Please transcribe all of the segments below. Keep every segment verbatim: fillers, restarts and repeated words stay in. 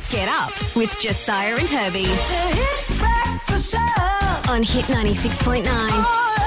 Get up with Josiah and Herbie. The Hit Breakfast Show. On Hit ninety-six point nine.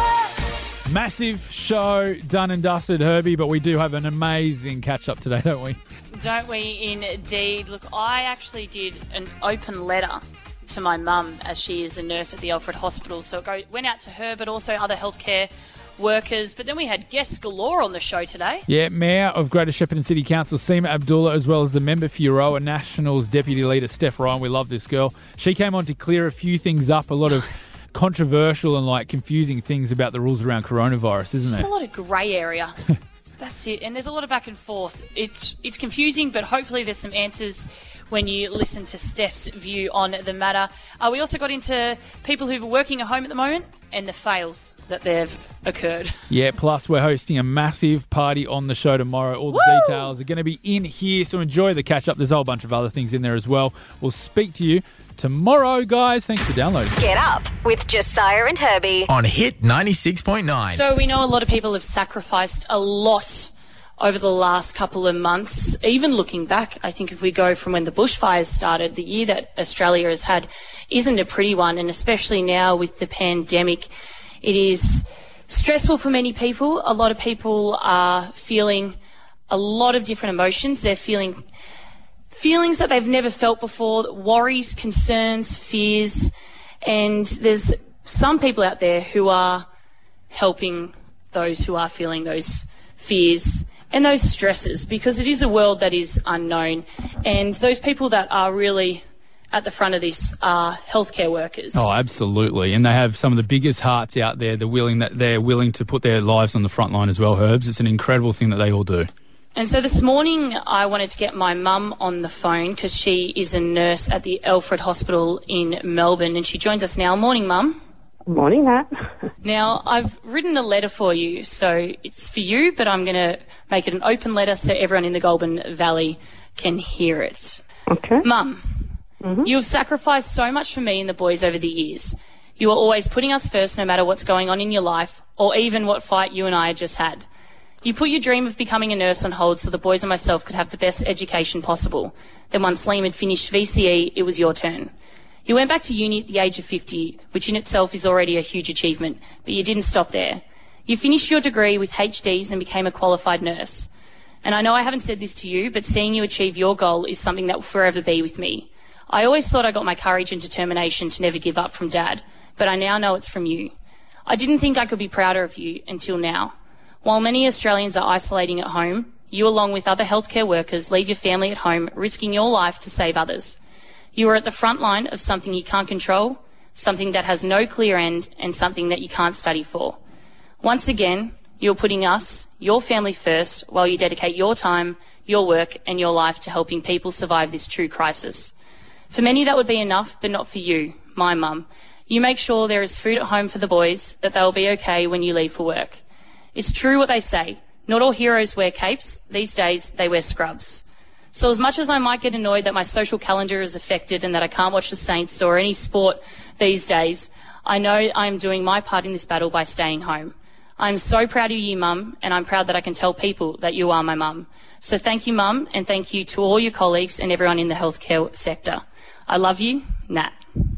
Massive show done and dusted, Herbie, but we do have an amazing catch-up today, don't we? Don't we indeed? Look, I actually did an open letter to my mum as she is a nurse at the Alfred Hospital. So it go, went out to her, but also other healthcare workers. But then we had guests galore on the show today. Yeah, Mayor of Greater Shepparton City Council, Seema Abdullah, as well as the member for Euroa Nationals Deputy Leader, Steph Ryan. We love this girl. She came on to clear a few things up, a lot of controversial and like confusing things about the rules around coronavirus, isn't There's there? a lot of grey area. That's it. And there's a lot of back and forth. It, it's confusing, but hopefully there's some answers when you listen to Steph's view on the matter. Uh, we also got into people who are working at home at the moment and the fails that they've occurred. Yeah, plus we're hosting a massive party on the show tomorrow. All the Woo! details are going to be in here, so enjoy the catch-up. There's a whole bunch of other things in there as well. We'll speak to you tomorrow, guys. Thanks for downloading. Get up with Josiah and Herbie. On Hit ninety-six point nine. So we know a lot of people have sacrificed a lot over the last couple of months. Even looking back, I think if we go from when the bushfires started, the year that Australia has had isn't a pretty one, and especially now with the pandemic, it is stressful for many people. A lot of people are feeling a lot of different emotions. They're feeling feelings that they've never felt before, worries, concerns, fears, and there's some people out there who are helping those who are feeling those fears and those stresses, because it is a world that is unknown, and those people that are really at the front of this are healthcare workers. Oh, absolutely. And they have some of the biggest hearts out there. They're willing that they're willing to put their lives on the front line as well, Herbs. It's an incredible thing that they all do. And so this morning I wanted to get my mum on the phone because she is a nurse at the Alfred Hospital in Melbourne, and she joins us now. Morning, Mum. Morning, Matt. Now, I've written a letter for you, so it's for you, but I'm going to make it an open letter so everyone in the Goulburn Valley can hear it. Okay. Mum, mm-hmm. You have sacrificed so much for me and the boys over the years. You are always putting us first no matter what's going on in your life or even what fight you and I just had. You put your dream of becoming a nurse on hold so the boys and myself could have the best education possible. Then once Liam had finished V C E, it was your turn. You went back to uni at the age of fifty, which in itself is already a huge achievement, but you didn't stop there. You finished your degree with H Ds and became a qualified nurse. And I know I haven't said this to you, but seeing you achieve your goal is something that will forever be with me. I always thought I got my courage and determination to never give up from Dad, but I now know it's from you. I didn't think I could be prouder of you until now. While many Australians are isolating at home, you, along with other healthcare workers, leave your family at home, risking your life to save others. You are at the front line of something you can't control, something that has no clear end, and something that you can't study for. Once again, you're putting us, your family first, while you dedicate your time, your work, and your life to helping people survive this true crisis. For many, that would be enough, but not for you, my mum. You make sure there is food at home for the boys, that they'll be okay when you leave for work. It's true what they say. Not all heroes wear capes. These days, they wear scrubs. So as much as I might get annoyed that my social calendar is affected and that I can't watch the Saints or any sport these days, I know I'm doing my part in this battle by staying home. I'm so proud of you, Mum, and I'm proud that I can tell people that you are my mum. So thank you, Mum, and thank you to all your colleagues and everyone in the healthcare sector. I love you, Nat.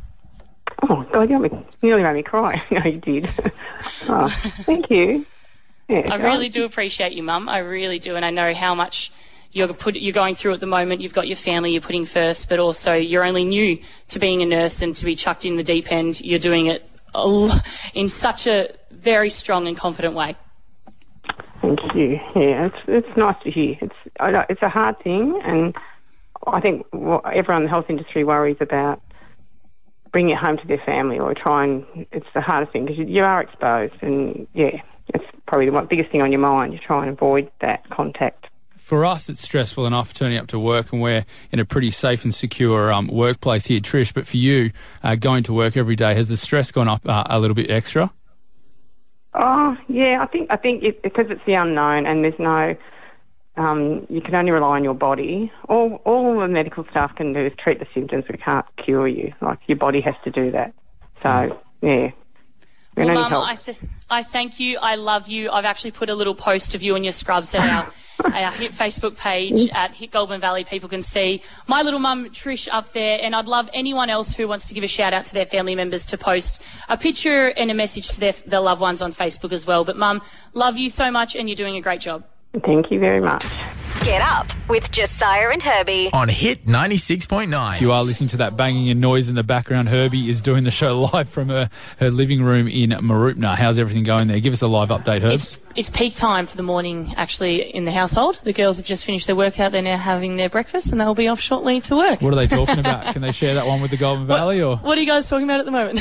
Oh, God, you, me, you nearly made me cry. No, you did. Oh, thank you. Yeah, I really do appreciate you, Mum. I really do, and I know how much you're, put, you're going through at the moment. You've got your family you're putting first, but also you're only new to being a nurse, and to be chucked in the deep end, you're doing it in such a very strong and confident way. Thank you. Yeah, it's it's nice to hear. It's I know, it's a hard thing, and I think what everyone in the health industry worries about bringing it home to their family or try and it's the hardest thing because you, you are exposed, and yeah, it's probably the one, biggest thing on your mind. You try and avoid that contact. For us, it's stressful enough turning up to work, and we're in a pretty safe and secure um, workplace here, Trish. But for you, uh, going to work every day, has the stress gone up uh, a little bit extra? Oh, yeah, I think I think it, because it's the unknown and there's no, um, you can only rely on your body. All all the medical staff can do is treat the symptoms. We can't cure you. Like, your body has to do that. So, yeah. We Well, need Mum, help. I, th- I thank you. I love you. I've actually put a little post of you and your scrubs at our, our Hit Facebook page at Hit Goulburn Valley. People can see my little mum, Trish, up there. And I'd love anyone else who wants to give a shout out to their family members to post a picture and a message to their, their loved ones on Facebook as well. But, Mum, love you so much and you're doing a great job. Thank you very much. Get up with Josiah and Herbie. On Hit ninety-six point nine. If you are listening to that banging and noise in the background, Herbie is doing the show live from her, her living room in Mooroopna. How's everything going there? Give us a live update, Herbs. It's, it's peak time for the morning, actually, in the household. The girls have just finished their workout. They're now having their breakfast and they'll be off shortly to work. What are they talking about? Can they share that one with the Goulburn Valley? or What are you guys talking about at the moment?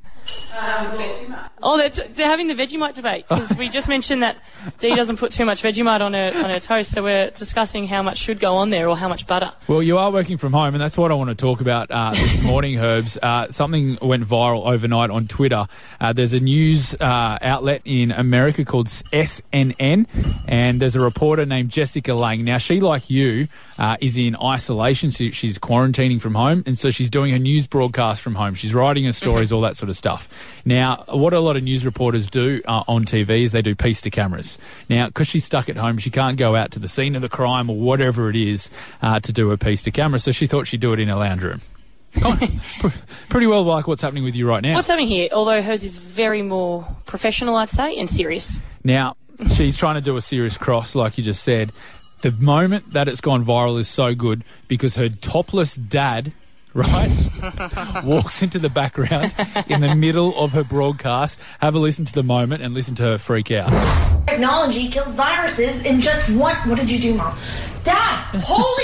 Oh, they're, t- they're having the Vegemite debate because we just mentioned that Dee doesn't put too much Vegemite on her on her toast, so we're discussing how much should go on there or how much butter. Well, you are working from home, and that's what I want to talk about uh, this morning, Herbs. Uh, something went viral overnight on Twitter. Uh, there's a news uh, outlet in America called S N N, and there's a reporter named Jessica Lang. Now, she, like you, uh, is in isolation. She, she's quarantining from home, and so she's doing her news broadcast from home. She's writing her stories, all that sort of stuff. Now, what a lot of news reporters do uh, on T V is they do piece to cameras. Now, because she's stuck at home, she can't go out to the scene of the crime or whatever it is uh, to do a piece to camera, so she thought she'd do it in her lounge room. Pretty well like what's happening with you right now. What's happening here, although hers is very more professional, I'd say, and serious. Now, she's trying to do a serious cross, like you just said. The moment that it's gone viral is so good because her topless dad, right, walks into the background in the middle of her broadcast. Have a listen to the moment and listen to her freak out. Technology kills viruses in just one. What did you do, Mom? Dad, holy.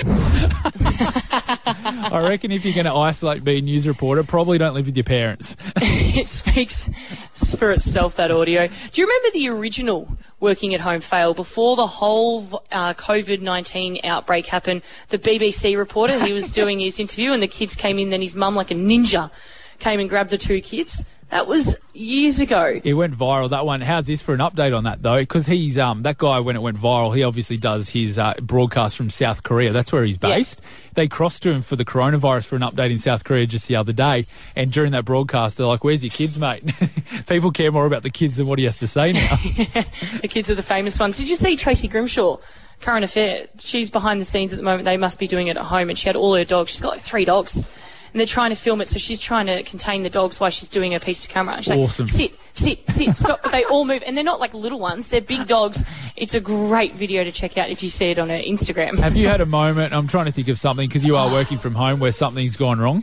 I reckon if you're going to isolate, be a news reporter, probably don't live with your parents. It speaks for itself, that audio. Do you remember the original working at home fail before the whole uh, COVID nineteen outbreak happened? The B B C reporter, he was doing his interview and the kids came in, then his mum, like a ninja, came and grabbed the two kids. That was years ago. It went viral, that one. How's this for an update on that, though? Because he's, um, that guy, when it went viral, he obviously does his uh, broadcast from South Korea. That's where he's based. Yeah. They crossed to him for the coronavirus for an update in South Korea just the other day. And during that broadcast, they're like, where's your kids, mate? People care more about the kids than what he has to say now. Yeah, the kids are the famous ones. Did you see Tracy Grimshaw? Current affair. She's behind the scenes at the moment. They must be doing it at home. And she had all her dogs. She's got like three dogs. And they're trying to film it, so she's trying to contain the dogs while she's doing her piece to camera. She's awesome. Like, sit, sit, sit, stop. But they all move, and they're not like little ones. They're big dogs. It's a great video to check out if you see it on her Instagram. Have you had a moment, I'm trying to think of something, because you are working from home, where something's gone wrong?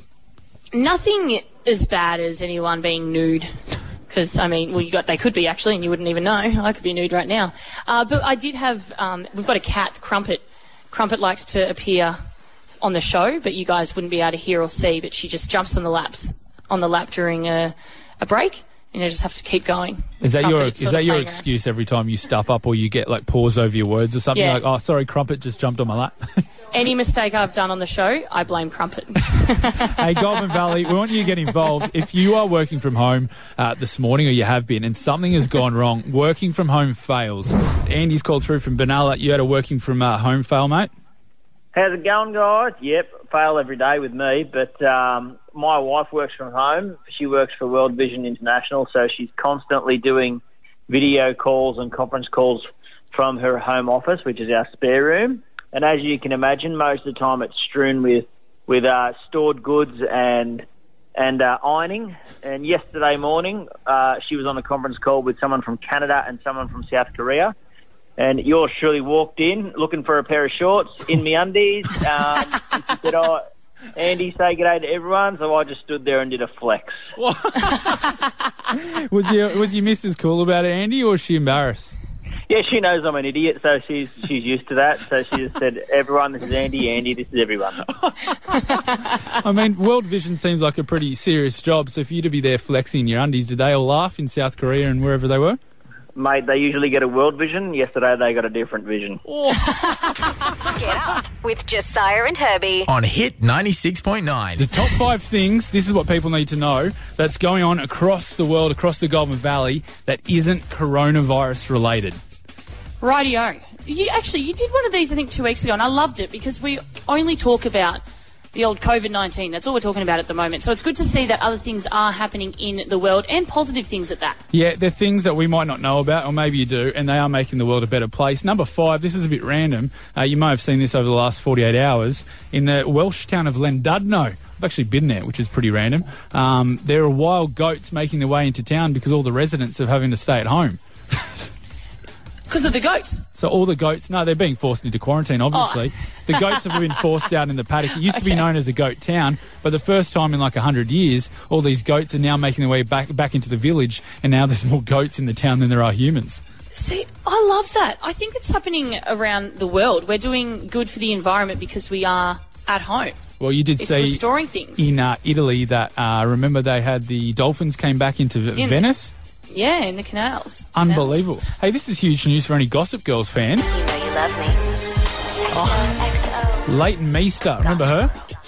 Nothing as bad as anyone being nude. Because, I mean, well, you got they could be, actually, and you wouldn't even know. I could be nude right now. Uh, but I did have, um, we've got a cat, Crumpet. Crumpet likes to appear on the show, but you guys wouldn't be able to hear or see, but she just jumps on the laps on the lap during a, a break, and you just have to keep going. Is that Crumpet your is sort of that your playing excuse every time you stuff up or you get like pause over your words or something? Yeah. Like, oh, sorry, Crumpet just jumped on my lap. Any mistake I've done on the show, I blame Crumpet. Hey, Goulburn Valley, we want you to get involved. If you are working from home uh, this morning, or you have been, and something has gone wrong, working from home fails. Andy's called through from Benalla. You had a working from uh, home fail, mate? How's it going, guys? Yep, fail every day with me, but um, my wife works from home. She works for World Vision International, so she's constantly doing video calls and conference calls from her home office, which is our spare room. And as you can imagine, most of the time it's strewn with with uh, stored goods and and uh, ironing. And yesterday morning, uh, she was on a conference call with someone from Canada and someone from South Korea. And yours truly walked in looking for a pair of shorts in me undies. Um, and she said, oh, Andy, say good day to everyone. So I just stood there and did a flex. was your was your missus cool about it, Andy, or was she embarrassed? Yeah, she knows I'm an idiot, so she's she's used to that. So she just said, everyone, this is Andy. Andy, this is everyone. I mean, World Vision seems like a pretty serious job. So for you to be there flexing your undies, did they all laugh in South Korea and wherever they were? Mate, they usually get a World Vision. Yesterday they got a different vision. Get up with Josiah and Herbie. On Hit ninety-six point nine. The top five things, this is what people need to know, that's going on across the world, across the Goulburn Valley, that isn't coronavirus related. Rightio. You actually, you did one of these, I think, two weeks ago, and I loved it because we only talk about the old COVID nineteen. That's all we're talking about at the moment. So it's good to see that other things are happening in the world, and positive things at that. Yeah, they're things that we might not know about, or maybe you do, and they are making the world a better place. Number five, this is a bit random. Uh, you may have seen this over the last forty-eight hours. In the Welsh town of Llandudno, I've actually been there, which is pretty random. Um, there are wild goats making their way into town because all the residents are having to stay at home. Because of the goats? So all the goats, no, they're being forced into quarantine, obviously. Oh. The goats have been forced out in the paddock. It used to be Okay. known as a goat town, but the first time in like one hundred years, all these goats are now making their way back back into the village, and now there's more goats in the town than there are humans. See, I love that. I think it's happening around the world. We're doing good for the environment because we are at home. Well, you did It's see restoring things. in uh, Italy that, uh, remember they had the dolphins came back into In- Venice? Yeah, in the canals. Unbelievable. Canals. Hey, this is huge news for any Gossip Girls fans. You know you love me. X O X O. Leighton Meester, remember her?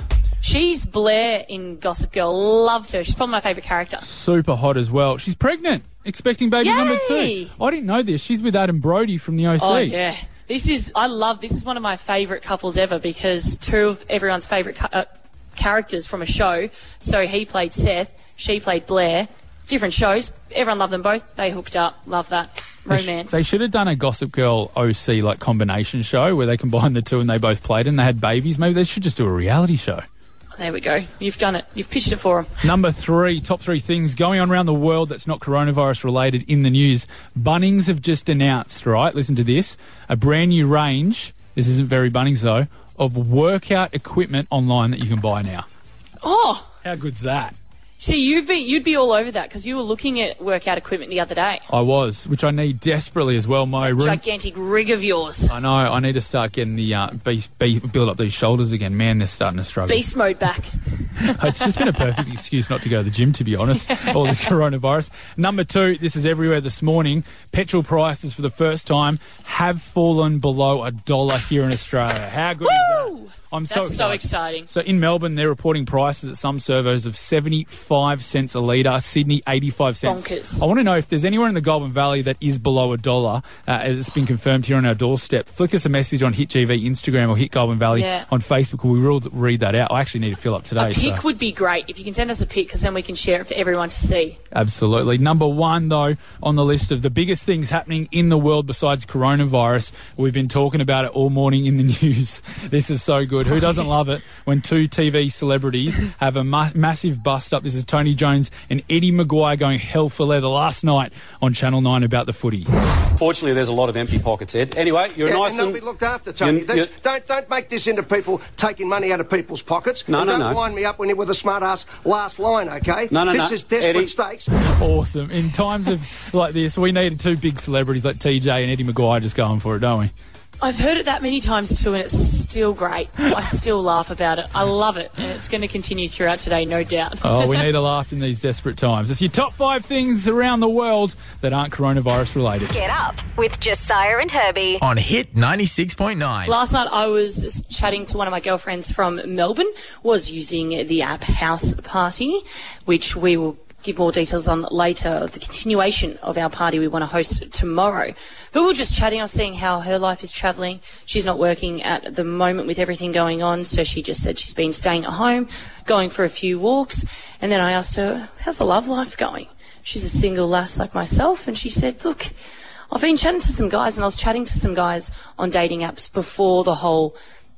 She's Blair in Gossip Girl. Loved her. She's probably my favourite character. Super hot as well. She's pregnant, expecting baby Yay! number two. I didn't know this. She's with Adam Brody from the O C. Oh, yeah. This is, I love, this is one of my favourite couples ever because two of everyone's favourite ca- uh, characters from a show. So he played Seth, she played Blair. Different shows. Everyone loved them both. They hooked up. Love that. They sh- Romance. They should have done a Gossip Girl O C like combination show where they combined the two and they both played and they had babies. Maybe they should just do a reality show. There we go. You've done it. You've pitched it for them. Number three, top three things going on around the world that's not coronavirus related in the news. Bunnings have just announced, right, listen to this, a brand new range, this isn't very Bunnings though, of workout equipment online that you can buy now. Oh, How good's that? see, you'd be you'd be all over that because you were looking at workout equipment the other day. I was, which I need desperately as well. My room, Gigantic rig of yours. I know, I need to start getting the, uh, beast, be, build up these shoulders again. Man, they're starting to struggle. Beast mode back. It's just been a perfect excuse not to go to the gym, to be honest, all this coronavirus. Number two, this is everywhere this morning. Petrol prices for the first time have fallen below a dollar here in Australia. How good is Woo! that? I'm so That's so excited. exciting. So in Melbourne, they're reporting prices at some servos of seventy-five cents a litre. Sydney, eighty-five cents. Bonkers. I want to know if there's anywhere in the Goulburn Valley that is below a dollar. Uh, it's been confirmed here on our doorstep. Flick us a message on Hit G V Instagram or Hit Goulburn Valley Yeah. on Facebook. We will read that out. I actually need to fill up today. A pic so. would be great if you can send us a pic because then we can share it for everyone to see. Absolutely. Number one, though, on the list of the biggest things happening in the world besides coronavirus, we've been talking about it all morning in the news. This is so good. Who doesn't love it when two T V celebrities have a ma- massive bust up? This is Tony Jones and Eddie Maguire going hell for leather last night on Channel nine about the footy. Fortunately, there's a lot of empty pockets, Ed. Anyway, you're Yeah, nice and they'll and... be looked after, Tony. you- That's- you- don't don't make this into people taking money out of people's pockets. No, and no, don't no. wind me up when you're with a smart ass last line, okay? No, no, this no. is desperate Eddie. stakes. Awesome. In times of like this, we needed two big celebrities like T J and Eddie Maguire just going for it, don't we? I've heard it that many times too, and it's still great. I still laugh about it. I love it, and it's going to continue throughout today, no doubt. Oh, we need a laugh in these desperate times. It's your top five things around the world that aren't coronavirus related. Get up with Josiah and Herbie. On Hit ninety-six point nine. Last night I was chatting to one of my girlfriends from Melbourne, was using the app House Party, which we will give more details on later, the continuation of our party we want to host tomorrow. But we were just chatting, I was seeing how her life is travelling. She's not working at the moment with everything going on, so she just said she's been staying at home, going for a few walks, and then I asked her, how's the love life going? She's a single lass like myself, and she said, look, I've been chatting to some guys, and I was chatting to some guys on dating apps before the whole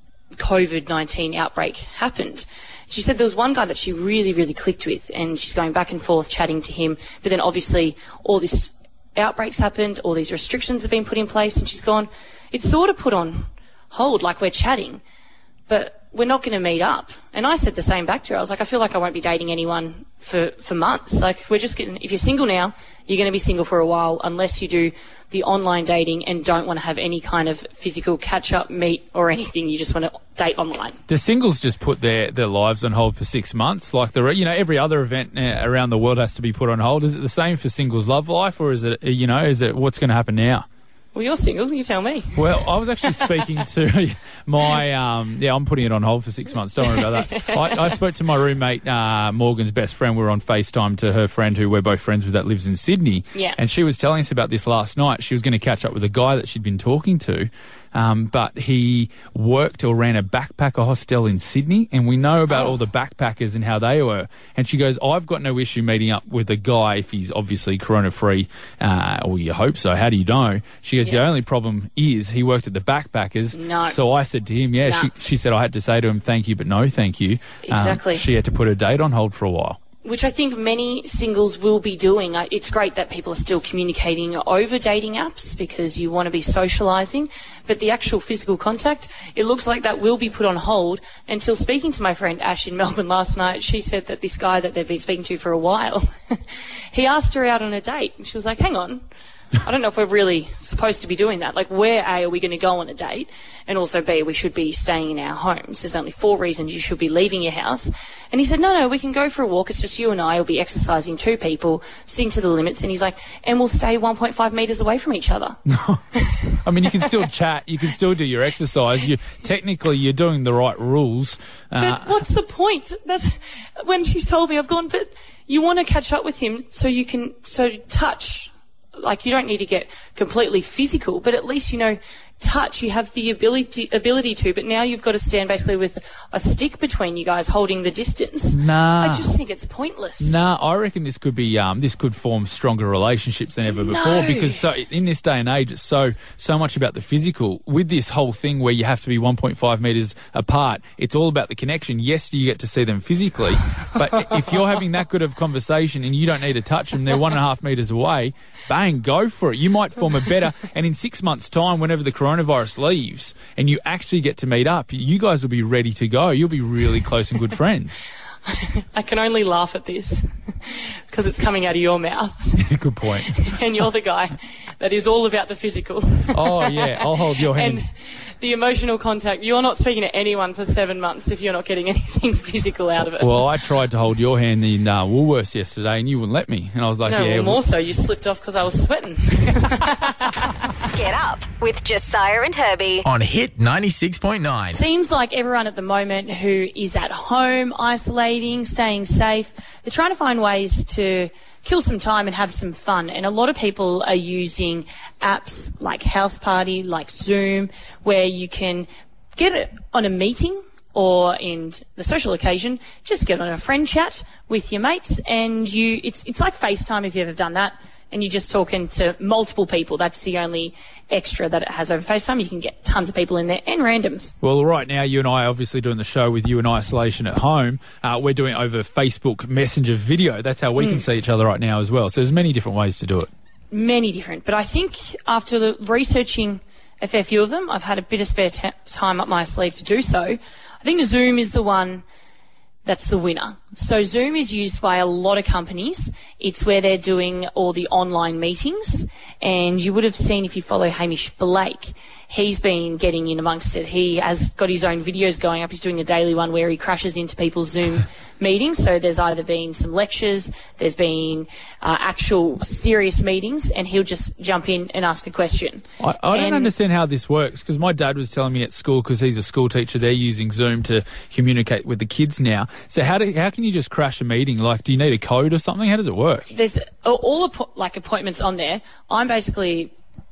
COVID nineteen outbreak happened. She said there was one guy that she really, really clicked with, and she's going back and forth chatting to him, but then obviously all this outbreaks happened, all these restrictions have been put in place, and she's gone, it's sort of put on hold, like we're chatting, but we're not going to meet up. And I said the same back to her. I was like, I feel like I won't be dating anyone for, for months. Like, we're just getting, if you're single now, you're going to be single for a while unless you do the online dating and don't want to have any kind of physical catch-up, meet or anything. You just want to date online. Do singles just put their, their lives on hold for six months? Like, the you know, every other event uh, around the world has to be put on hold. Is it the same for singles' love life, or is it, you know, is it what's going to happen now? Well, you're single, you tell me. Well, I was actually speaking to my, um, yeah, I'm putting it on hold for six months. Don't worry about that. I, I spoke to my roommate, uh, Morgan's best friend. We were on FaceTime to her friend who we're both friends with that lives in Sydney. Yeah. And she was telling us about this last night. She was going to catch up with a guy that she'd been talking to. um, but he worked or ran a backpacker hostel in Sydney, and we know about Oh. all the backpackers and how they were. And she goes, I've got no issue meeting up with a guy if he's obviously corona-free, uh, or you hope so. How do you know? She goes, Yeah. the only problem is he worked at the backpackers. No. So I said to him, yeah, Nah. she, she said I had to say to him, thank you, but no thank you. Um, Exactly. she had to put her date on hold for a while. Which I think many singles will be doing. I- It's great that people are still communicating over dating apps because you want to be socialising, but the actual physical contact, it looks like that will be put on hold until speaking to my friend Ash in Melbourne last night. She said that this guy that they've been speaking to for a while, he asked her out on a date, and she was like, hang on, I don't know if we're really supposed to be doing that. Like, where, A, are we going to go on a date? And also, B, we should be staying in our homes. There's only four reasons you should be leaving your house. And he said, no, no, we can go for a walk. It's just you and I. We'll be exercising, two people, sitting to the limits. And he's like, and we'll stay one point five metres away from each other. I mean, you can still chat, you can still do your exercise. You technically, you're doing the right rules. Uh, But what's the point? That's when she's told me, I've gone, but you want to catch up with him so you can, so touch. Like, you don't need to get completely physical, but at least, you know, touch, you have the ability ability to, but now you've got to stand basically with a stick between you guys holding the distance. Nah. I just think it's pointless. Nah, I reckon this could be um, this could form stronger relationships than ever before, No. because so in this day and age, it's so so much about the physical. With this whole thing where you have to be one point five metres apart, it's all about the connection. Yes, you get to see them physically, but if you're having that good of conversation and you don't need to touch them, they're one and a half metres away, bang, go for it. You might form a better, and in six months' time, whenever the coronavirus leaves and you actually get to meet up, you guys will be ready to go. You'll be really close and good friends. I can only laugh at this because it's coming out of your mouth. Good point. And you're the guy that is all about the physical. Oh, yeah, I'll hold your hand. And the emotional contact. You're not speaking to anyone for seven months if you're not getting anything physical out of it. Well, I tried to hold your hand in uh, Woolworths yesterday and you wouldn't let me. And I was like, no, yeah. well, more so, you slipped off because I was sweating. Get up with Josiah and Herbie. On Hit ninety-six point nine. Seems like everyone at the moment who is at home, isolating, staying safe, they're trying to find ways to kill some time and have some fun. And a lot of people are using apps like House Party, like Zoom, where you can get it on a meeting or in the social occasion, just get on a friend chat with your mates, and you it's it's like FaceTime if you've ever done that. And you're just talking to multiple people. That's the only extra that it has over FaceTime. You can get tons of people in there and randoms. Well, right now, you and I are obviously doing the show with you in isolation at home. Uh, we're doing it over Facebook Messenger video. That's how we Mm. can see each other right now as well. So there's many different ways to do it. Many different. But I think after the researching a fair few of them, I've had a bit of spare t- time up my sleeve to do so. I think Zoom is the one that's the winner. So Zoom is used by a lot of companies. It's where they're doing all the online meetings. And you would have seen, if you follow Hamish Blake, he's been getting in amongst it. He has got his own videos going up. He's doing a daily one where he crashes into people's Zoom meetings. So there's either been some lectures, there's been uh, actual serious meetings, and he'll just jump in and ask a question. I, I don't And- understand how this works, because my dad was telling me at school, because he's a school teacher, they're using Zoom to communicate with the kids now. So how do how can you just crash a meeting? Like, do you need a code or something? How does it work? There's all- all appo- like appointments on there. I'm basically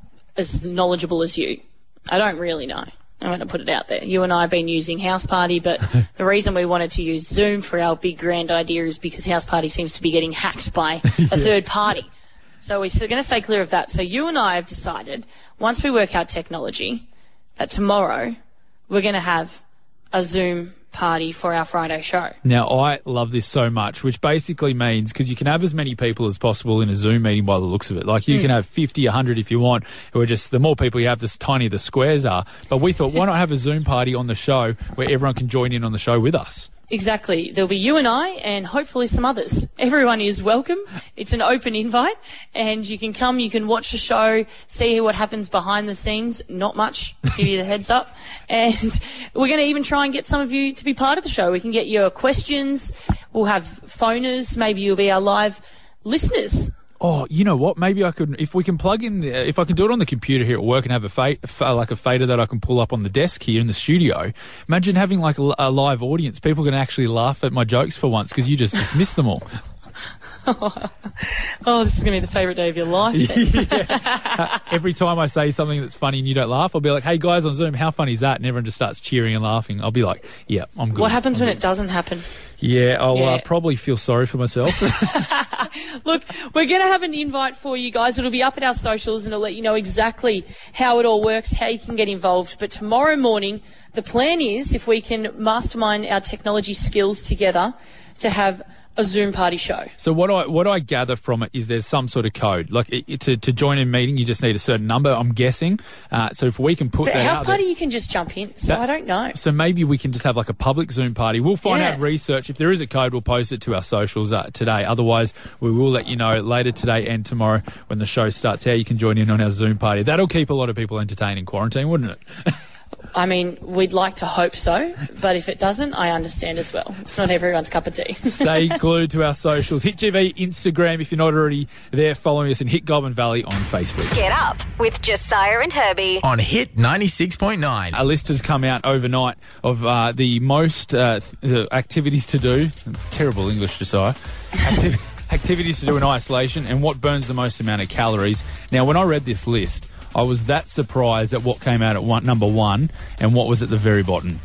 as knowledgeable as you. I don't really know. I'm going to put it out there. You and I have been using House Party, but the reason we wanted to use Zoom for our big grand idea is because House Party seems to be getting hacked by a third party. So we're going to stay clear of that. So you and I have decided, once we work out technology, that tomorrow we're going to have a Zoom party for our Friday show. Now, I love this so much, which basically means, because you can have as many people as possible in a Zoom meeting by the looks of it. Like, you Mm. can have fifty, one hundred if you want, who are just, the more people you have, the tinier the squares are. But we thought, why not have a Zoom party on the show where everyone can join in on the show with us? Exactly. There'll be you and I and hopefully some others. Everyone is welcome. It's an open invite, and you can come, you can watch the show, see what happens behind the scenes. Not much, give you the heads up. And we're going to even try and get some of you to be part of the show. We can get your questions. We'll have phoners. Maybe you'll be our live listeners. Oh, you know what? Maybe I could, if we can plug in, the, if I can do it on the computer here at work and have a fa- fa- like a fader that I can pull up on the desk here in the studio. Imagine having like a, a live audience. People can actually laugh at my jokes for once, because you just dismiss them all. Oh, this is going to be the favourite day of your life. yeah. Every time I say something that's funny and you don't laugh, I'll be like, hey, guys on Zoom, how funny is that? And everyone just starts cheering and laughing. I'll be like, yeah, I'm good. What happens I'm when good. it doesn't happen? Yeah, I'll Yeah. Uh, probably feel sorry for myself. Look, we're going to have an invite for you guys. It'll be up at our socials and it'll let you know exactly how it all works, how you can get involved. But tomorrow morning, the plan is, if we can mastermind our technology skills together, to have a Zoom party show. So what I what I gather from it is there's some sort of code. Like it, it- to, to join a meeting, you just need a certain number, I'm guessing. Uh, so if we can put But that house out party, there, you can just jump in. So That- I don't know. so maybe we can just have like a public Zoom party. We'll find Yeah. out research. If there is a code, we'll post it to our socials uh, today. Otherwise, we will let you know later today and tomorrow when the show starts how you can join in on our Zoom party. That'll keep a lot of people entertained in quarantine, wouldn't it? I mean, we'd like to hope so, but if it doesn't, I understand as well. It's not everyone's cup of tea. Stay glued to our socials. Hit T V, Instagram if you're not already there following us, and Hit Goulburn Valley on Facebook. Get up with Josiah and Herbie. On Hit ninety-six point nine. A list has come out overnight of uh, the most uh, th- activities to do. Terrible English, Josiah. Acti- activities to do in isolation and what burns the most amount of calories. Now, when I read this list, I was that surprised at what came out at one, number one and what was at the very bottom.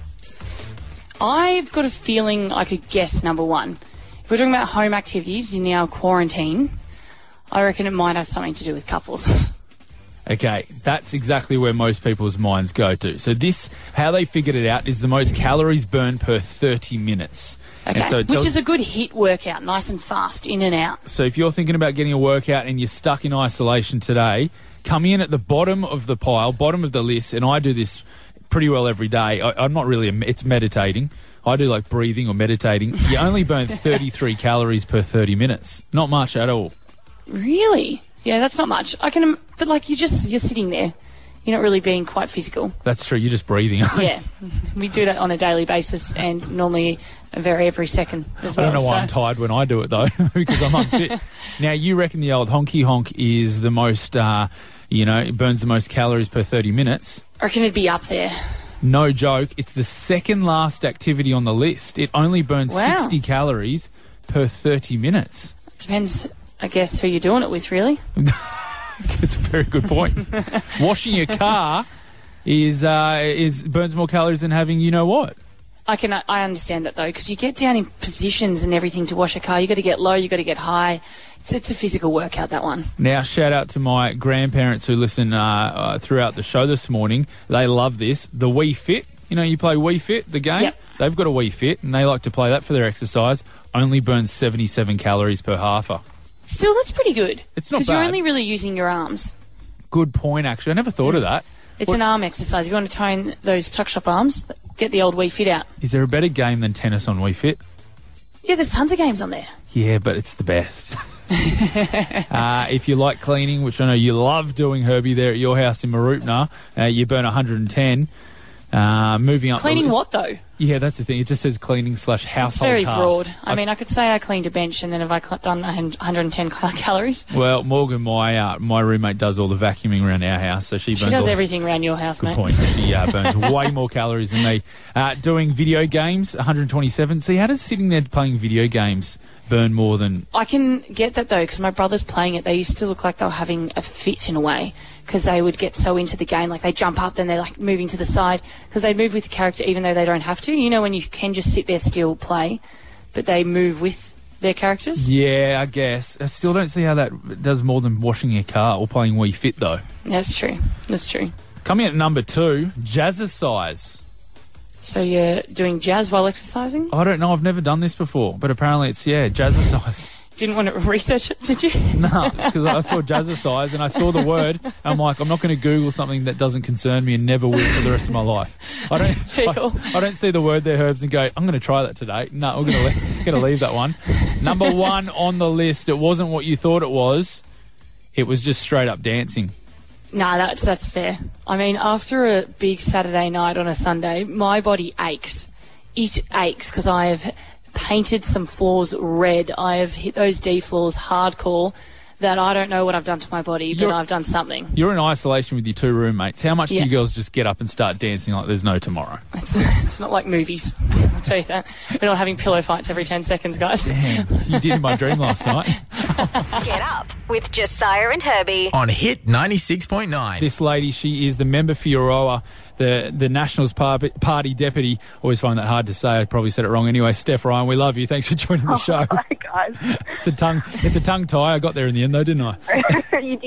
I've got a feeling I could guess number one. If we're talking about home activities in our quarantine, I reckon it might have something to do with couples. Okay, that's exactly where most people's minds go to. So this, how they figured it out, is the most calories burned per thirty minutes. Okay, And so it which tells- is a good hit workout, nice and fast, in and out. So if you're thinking about getting a workout and you're stuck in isolation today, come in at the bottom of the pile, bottom of the list, and I do this pretty well every day. I, I'm not really, a, it's meditating. I do like breathing or meditating. You only burn thirty-three calories per thirty minutes. Not much at all. Really? Yeah, that's not much. I can, im- but like you just you're sitting there, you're not really being quite physical. That's true. You're just breathing. Yeah, we do that on a daily basis and normally very every second as I well. don't know why so. I'm tired when I do it, though, because I'm unfit. Now, you reckon the old honky honk is the most, uh, you know, it burns the most calories per thirty minutes. I reckon it'd be up there. No joke. It's the second last activity on the list. It only burns Wow. sixty calories per thirty minutes. Depends, I guess, who you're doing it with, really. That's a very good point. Washing your car is uh, is burns more calories than having you know what. I can I understand that though, because you get down in positions and everything to wash a car. You got to get low, you got to get high. It's it's a physical workout, that one. Now, shout out to my grandparents who listen uh, uh, throughout the show this morning. They love this. The Wii Fit. You know, you play Wii Fit, the game? Yep. They've got a Wii Fit, and they like to play that for their exercise. Only burns seventy-seven calories per halfer. Still, that's pretty good. It's not because you're bad. only really using your arms. Good point, actually. I never thought of that. It's What- an arm exercise. If you want to tone those tuck shop arms, get the old Wii Fit out. Is there a better game than tennis on Wii Fit? Yeah, there's tons of games on there. Yeah, but it's the best. uh, if you like cleaning, which I know you love doing, Herbie, there at your house in Maroopna, uh, you burn one hundred ten. Uh, moving up. the Cleaning list- what though? Yeah, that's the thing. It just says cleaning slash It's household very tasks. broad. I mean, I could say I cleaned a bench and then have I cl- done one hundred ten cal- calories? Well, Morgan, my uh, my roommate, does all the vacuuming around our house, so she burns. She does all- everything around your house, Good mate. point. She uh, burns way more calories than me. Uh, doing video games, one hundred twenty-seven. See, how does sitting there playing video games burn more than? I can get that though, because my brother's playing it. They used to look like they were having a fit in a way, because they would get so into the game, like they jump up, then they're like moving to the side, because they move with the character even though they don't have to. You know, when you can just sit there still play, but they move with their characters. Yeah, I guess. I still don't see how that does more than washing your car or playing Wii Fit, though. That's true. That's true. Coming at number two, jazzercise. So you're doing jazz while exercising? I don't know. I've never done this before, but apparently it's, yeah, jazzercise. Didn't want to research it, did you? No, because I saw jazzercise and I saw the word. I'm like, I'm not going to Google something that doesn't concern me and never will for the rest of my life. I don't. Feel. I, I don't see the word there, Herbs, and go, I'm going to try that today. No, we're going to going to leave that one. Number one on the list. It wasn't what you thought it was. It was just straight up dancing. Nah, that's that's fair. I mean, after a big Saturday night on a Sunday, my body aches. It aches because I have painted some floors red. I have hit those D floors hardcore. that I don't know what I've done to my body, but You're- I've done something. You're in isolation with your two roommates. How much Yeah. do you girls just get up and start dancing like there's no tomorrow? It's, it's not like movies, I'll tell you that. We're not having pillow fights every ten seconds, guys. Damn, you did in my dream last night. Get up with Josiah and Herbie. On Hit ninety-six point nine. This lady, she is the member for Euroa, the, the Nationals par- Party deputy. Always find that hard to say. I probably said it wrong anyway. Steph Ryan, we love you. Thanks for joining the show. Hi, guys. It's a tongue It's a tongue tie. I got there in the end, though, didn't I? You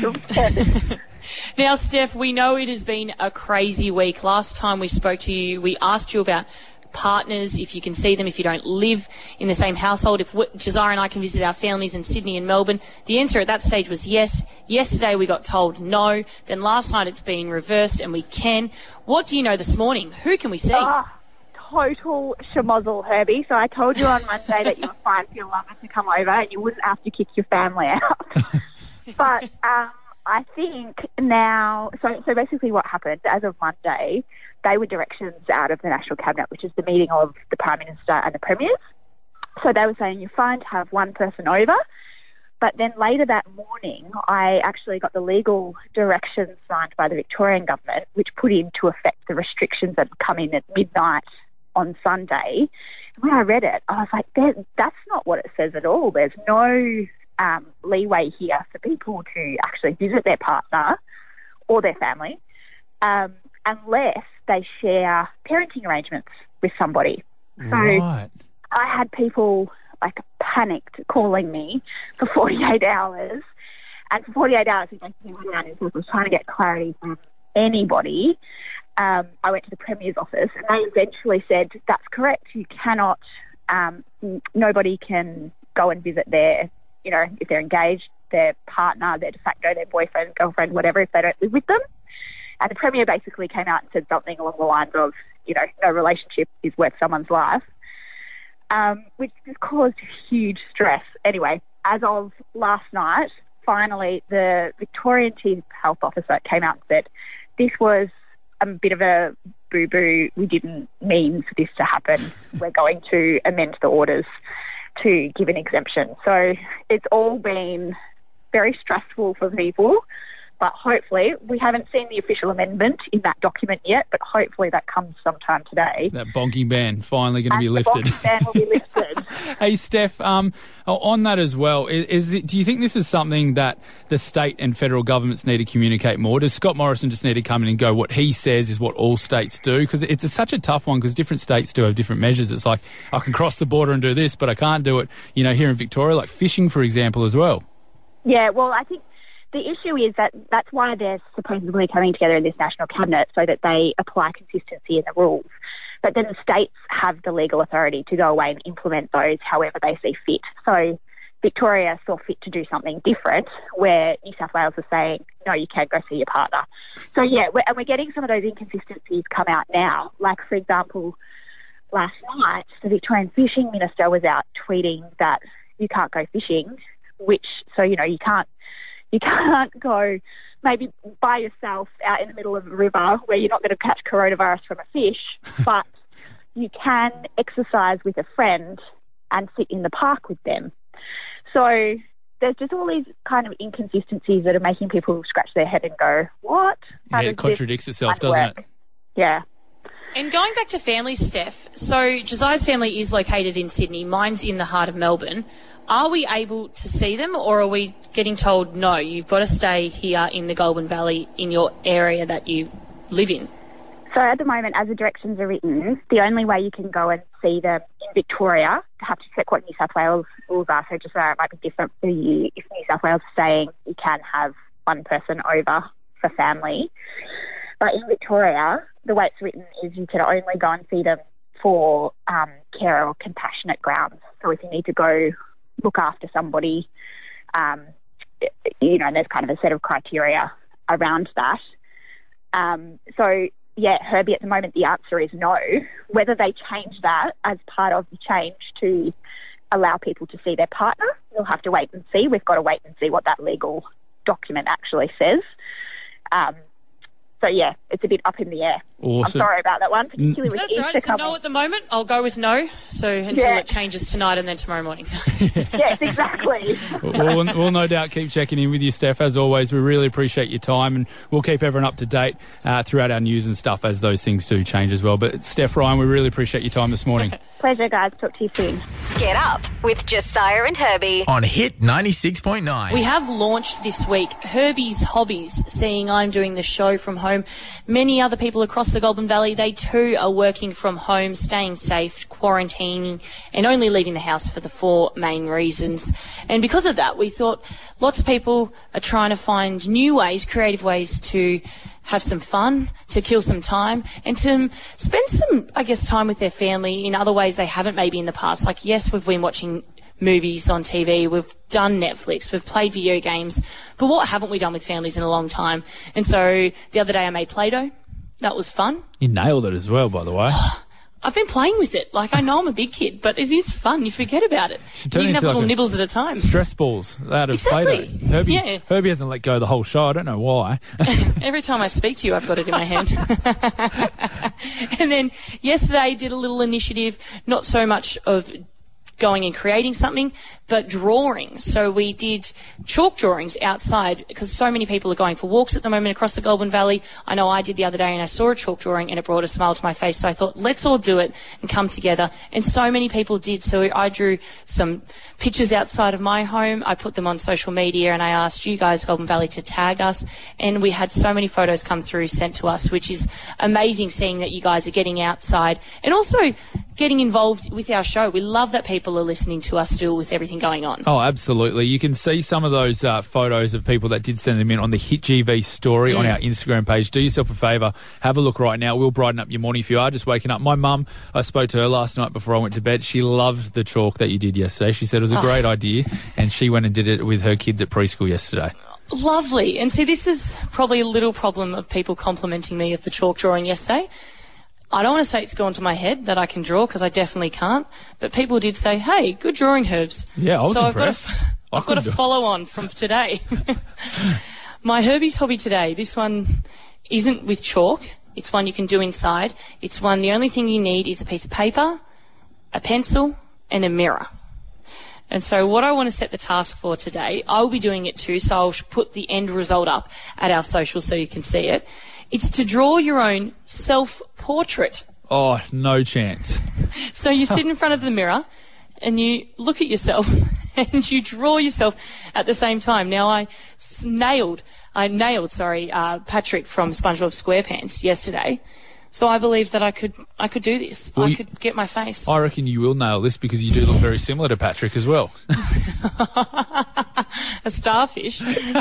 did. Now, Steph, we know it has been a crazy week. Last time we spoke to you, we asked you about partners, if you can see them, if you don't live in the same household, if w- Josiah and I can visit our families in Sydney and Melbourne. The answer at that stage was yes. Yesterday we got told no. Then last night it's been reversed and we can. What do you know this morning? Who can we see? Oh, total schmozzle, Herbie. So I told you on Monday that you were fine for your lover to come over and you wouldn't have to kick your family out. But um, I think now, so, so basically what happened, as of Monday, they were directions out of the National Cabinet, which is the meeting of the Prime Minister and the Premiers. So they were saying you're fine to have one person over. But then later that morning, I actually got the legal directions signed by the Victorian government, which put into effect the restrictions that had come in at midnight on Sunday. And when I read it, I was like, that's not what it says at all. There's no um, leeway here for people to actually visit their partner or their family um, unless they share parenting arrangements with somebody. So Right. I had people like panicked calling me for forty-eight hours. And for forty-eight hours, I was trying to get clarity from anybody. Um, I went to the Premier's office and they eventually said, that's correct, you cannot, um, n- nobody can go and visit their, you know, if they're engaged, their partner, their de facto, their boyfriend, girlfriend, whatever, if they don't live with them. And the Premier basically came out and said something along the lines of, you know, no relationship is worth someone's life. Um, which just caused huge stress. Anyway, as of last night, finally, the Victorian Chief Health Officer came out and said, this was a bit of a boo-boo. We didn't mean for this to happen. We're going to amend the orders to give an exemption. So it's all been very stressful for people. But hopefully, we haven't seen the official amendment in that document yet, but hopefully that comes sometime today. That bonking ban finally going to be And lifted. The bonking ban will be lifted. Hey, Steph, um, on that as well, is, is it, do you think this is something that the state and federal governments need to communicate more? Does Scott Morrison just need to come in and go, what he says is what all states do? Because it's a, such a tough one because different states do have different measures. It's like, I can cross the border and do this, but I can't do it, you know, here in Victoria, like fishing, for example, as well. Yeah, well, I think the issue is that that's why they're supposedly coming together in this National Cabinet so that they apply consistency in the rules. But then the states have the legal authority to go away and implement those however they see fit. So Victoria saw fit to do something different where New South Wales is saying, no, you can't go see your partner. So, yeah, we're, and we're getting some of those inconsistencies come out now. Like, for example, last night, the Victorian Fishing Minister was out tweeting that you can't go fishing, which, so, you know, you can't You can't go maybe by yourself out in the middle of a river where you're not going to catch coronavirus from a fish, but you can exercise with a friend and sit in the park with them. So there's just all these kind of inconsistencies that are making people scratch their head and go, what? How Yeah, does it contradicts this itself, work? doesn't it? Yeah. And going back to families, Steph, so Josiah's family is located in Sydney, mine's in the heart of Melbourne. Are we able to see them or are we getting told, no, you've got to stay here in the Goulburn Valley in your area that you live in? So at the moment, as the directions are written, the only way you can go and see them in Victoria, to have to check what New South Wales rules are, so just so it might be different for you. If New South Wales is saying you can have one person over for family. But in Victoria, the way it's written is you can only go and see them for um, care or compassionate grounds. So if you need to go look after somebody, um, you know, there's kind of a set of criteria around that. Um, so, yeah, Herbie, at the moment the answer is no. Whether they change that as part of the change to allow people to see their partner, we'll have to wait and see. We've got to wait and see what that legal document actually says. Um, so, yeah, it's a bit up in the air. Awesome. I'm sorry about that one, particularly with That's Easter right. It's a coming. no at the moment. I'll go with no. So until Yeah. it changes tonight and then tomorrow morning. Yes, exactly. we'll, we'll no doubt keep checking in with you, Steph. As always, we really appreciate your time, and we'll keep everyone up to date uh, throughout our news and stuff as those things do change as well. But Steph, Ryan, we really appreciate your time this morning. Pleasure, guys. Talk to you soon. Get up with Josiah and Herbie. On Hit ninety-six point nine. We have launched this week Herbie's Hobbies, seeing I'm doing the show from home. Many other people across the Goulburn Valley, they too are working from home, staying safe, quarantining, and only leaving the house for the four main reasons. And because of that, we thought lots of people are trying to find new ways, creative ways to have some fun, to kill some time, and to spend some, I guess, time with their family in other ways they haven't maybe in the past. Like, yes, we've been watching movies on T V, we've done Netflix, we've played video games, but what haven't we done with families in a long time? And so the other day I made Play-Doh. That was fun. You nailed it as well, by the way. I've been playing with it. Like, I know I'm a big kid, but it is fun. You forget about it. You turn can have into little like a nibbles at a time. Stress balls out of Exactly. Play-Doh. Herbie, Yeah. Herbie hasn't let go the whole show. I don't know why. Every time I speak to you, I've got it in my hand. And then yesterday did a little initiative, not so much of going and creating something, but drawing. So we did chalk drawings outside because so many people are going for walks at the moment across the Goulburn Valley. I know I did the other day and I saw a chalk drawing and it brought a smile to my face. So I thought, let's all do it and come together. And so many people did. So I drew some pictures outside of my home. I put them on social media and I asked you guys, Goulburn Valley, to tag us. And we had so many photos come through sent to us, which is amazing seeing that you guys are getting outside and also getting involved with our show. We love that people are listening to us still with everything going on. Oh, absolutely. You can see some of those uh, photos of people that did send them in on the Hit G V story Mm. on our Instagram page. Do yourself a favour. Have a look right now. We'll brighten up your morning if you are just waking up. My mum, I spoke to her last night before I went to bed. She loved the chalk that you did yesterday. She said it was a Oh. great idea, and she went and did it with her kids at preschool yesterday. Lovely. And see, this is probably a little problem of people complimenting me of the chalk drawing yesterday. I don't want to say it's gone to my head that I can draw because I definitely can't, but people did say, hey, good drawing, Herbs. Yeah, I was so impressed. I've got a, I I've got a couldn't do it. follow on from today. My Herbie's hobby today, this one isn't with chalk. It's one you can do inside. It's one, the only thing you need is a piece of paper, a pencil, and a mirror. And so what I want to set the task for today, I'll be doing it too, so I'll put the end result up at our socials so you can see it. It's to draw your own self-portrait. Oh, no chance. So you sit in front of the mirror and you look at yourself and you draw yourself at the same time. Now, I s- nailed, I nailed, sorry, uh, Patrick from SpongeBob SquarePants yesterday. So I believe that I could, I could do this. Well, I you- could get my face. I reckon you will nail this because you do look very similar to Patrick as well. A starfish.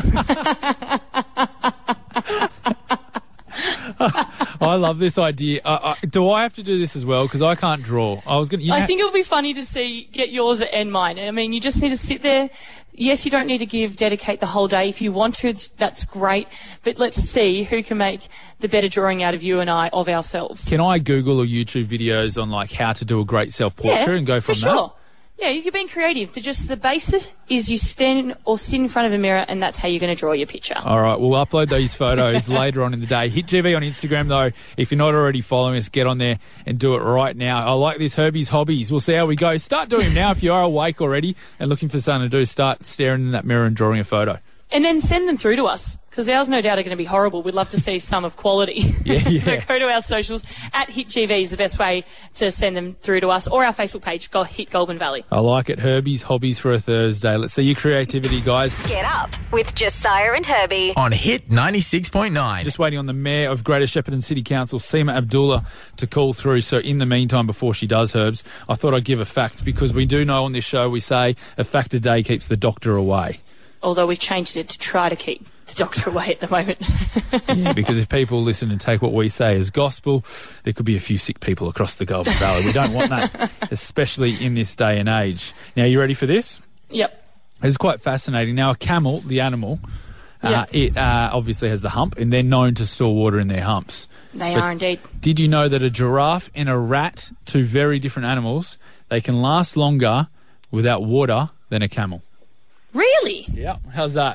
I love this idea. Uh, uh, do I have to do this as well? Because I can't draw. I was going to... I think it'll be funny to see, get yours and mine. I mean, you just need to sit there. Yes, you don't need to give, dedicate the whole day. If you want to, that's great. But let's see who can make the better drawing out of you and I of ourselves. Can I Google or YouTube videos on like how to do a great self-portrait Yeah, and go for from sure. that? Yeah, you're being creative. The, just the basis is you stand or sit in front of a mirror and that's how you're going to draw your picture. All right, we'll upload those photos later on in the day. Hit G V on Instagram, though. If you're not already following us, get on there and do it right now. I like this Herbie's Hobbies. We'll see how we go. Start doing them now. If you are awake already and looking for something to do, start staring in that mirror and drawing a photo. And then send them through to us, because ours no doubt are going to be horrible. We'd love to see some of quality. Yeah, yeah. So go to our socials. At Hit G V is the best way to send them through to us, or our Facebook page, Go Hit Goulburn Valley. I like it. Herbie's Hobbies for a Thursday. Let's see your creativity, guys. Get up with Josiah and Herbie. On Hit ninety-six point nine. Just waiting on the Mayor of Greater Shepparton City Council, Seema Abdullah, to call through. So in the meantime, before she does, Herbs, I thought I'd give a fact, because we do know on this show we say a fact a day keeps the doctor away. Although we've changed it to try to keep the doctor away at the moment. Yeah, because if people listen and take what we say as gospel, there could be a few sick people across the Goulburn Valley. We don't want that, especially in this day and age. Now, you ready for this? Yep. It's quite fascinating. Now, a camel, the animal, uh, Yeah. it uh, obviously has the hump, and they're known to store water in their humps. They But are indeed. Did you know that a giraffe and a rat, two very different animals, they can last longer without water than a camel? Really? Yeah. How's that?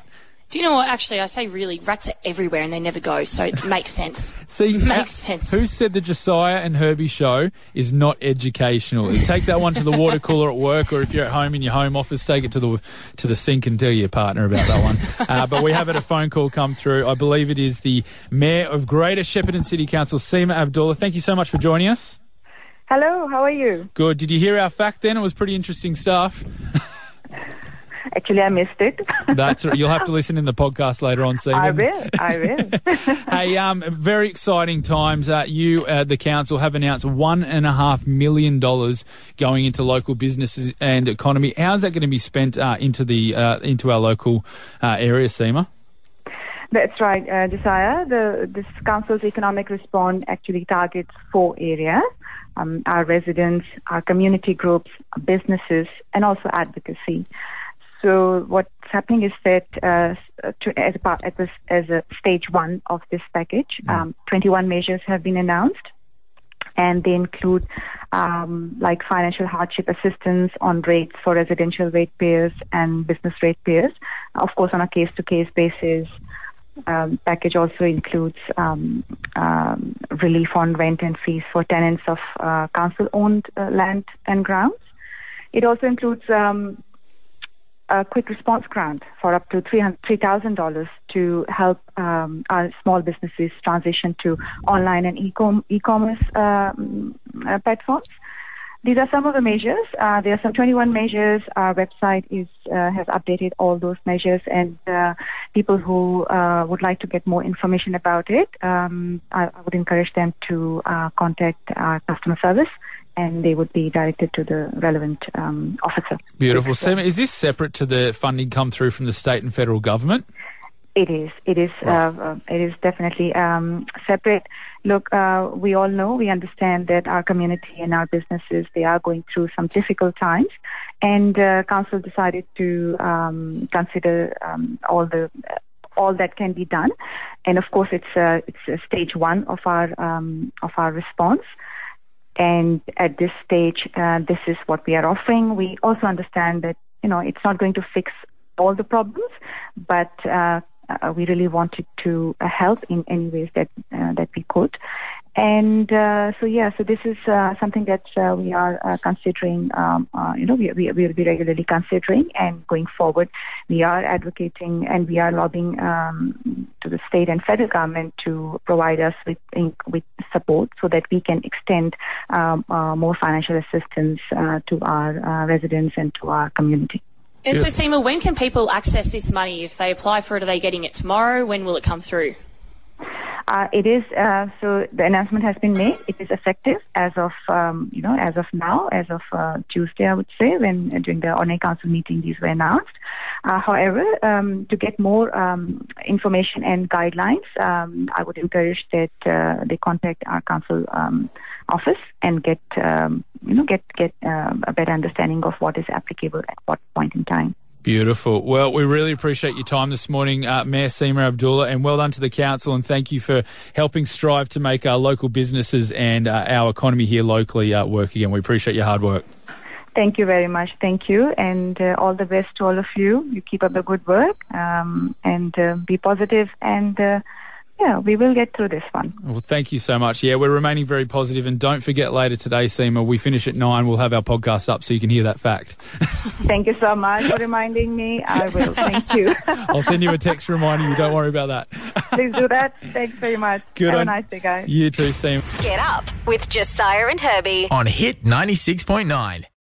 Do you know what? Actually, I say really, rats are everywhere and they never go, so it makes sense. See, makes sense. Who said the Josiah and Herbie show is not educational? You take that one to the water cooler at work, or if you're at home in your home office, take it to the to the sink and tell your partner about that one. Uh, but we have had a phone call come through. I believe it is the Mayor of Greater Shepparton City Council, Seema Abdullah. Thank you so much for joining us. Hello, how are you? Good. Did you hear our fact then? It was pretty interesting stuff. Actually, I missed it. That's right. You'll have to listen in the podcast later on, Seema. I will. I will. Hey, um, very exciting times. Uh, you, uh, the council, have announced one and a half million dollars going into local businesses and economy. How's that going to be spent uh, into the uh, into our local uh, area, Seema? That's right, uh, Josiah. The this council's economic response actually targets four areas: um, our residents, our community groups, our businesses, and also advocacy. So what's happening is that uh, to, as a part as, this, as a stage one of this package, um, twenty-one measures have been announced, and they include um, like financial hardship assistance on rates for residential ratepayers and business ratepayers, of course on a case-to-case basis. Um, package also includes um, um, relief on rent and fees for tenants of uh, council-owned uh, land and grounds. It also includes um, a quick response grant for up to three thousand dollars to help um, our small businesses transition to online and e-com- e-commerce um, uh, platforms. These are some of the measures. Uh, there are some twenty-one measures. Our website is uh, has updated all those measures, and uh, people who uh, would like to get more information about it, um, I, I would encourage them to uh, contact our customer service, and they would be directed to the relevant um, officer. Beautiful. Seema, is this separate to the funding come through from the state and federal government? It is. It is. Uh, uh, it is definitely um, separate. Look, uh, we all know, we understand that our community and our businesses, they are going through some difficult times, and uh, council decided to um, consider um, all the uh, all that can be done, and of course, it's uh, it's uh, stage one of our um, of our response. And at this stage, uh, this is what we are offering. We also understand that, you know, it's not going to fix all the problems, but uh, uh, we really wanted to uh, help in any ways that uh, that we could. And uh, so, yeah, so this is uh, something that uh, we are uh, considering, um, uh, you know, we, we, we will be regularly considering, and going forward, we are advocating and we are lobbying um, to the state and federal government to provide us with with support so that we can extend um, uh, more financial assistance uh, to our uh, residents and to our community. And so, Seema, when can people access this money? If they apply for it, are they getting it tomorrow? When will it come through? Uh, it is, uh, so the announcement has been made. It is effective as of, um, you know, as of now, as of uh, Tuesday, I would say, when uh, during the O N E Council meeting these were announced. Uh, however, um, to get more um, information and guidelines, um, I would encourage that uh, they contact our council um, office and get, um, you know, get get uh, a better understanding of what is applicable at what point in time. Beautiful. Well, we really appreciate your time this morning, uh, Mayor Seema Abdullah, and well done to the council, and thank you for helping strive to make our local businesses and uh, our economy here locally uh, work again. We appreciate your hard work. Thank you very much. Thank you, and uh, all the best to all of you. You keep up the good work, um, and uh, be positive, and uh, yeah, we will get through this one. Well, thank you so much. Yeah, we're remaining very positive, and don't forget later today, Seema, we finish at nine. We'll have our podcast up so you can hear that fact. Thank you so much for reminding me. I will. Thank you. I'll send you a text reminding you. Don't worry about that. Please do that. Thanks very much. Good Have on a nice day, guys. You too, Seema. Get up with Josiah and Herbie On Hit ninety-six point nine.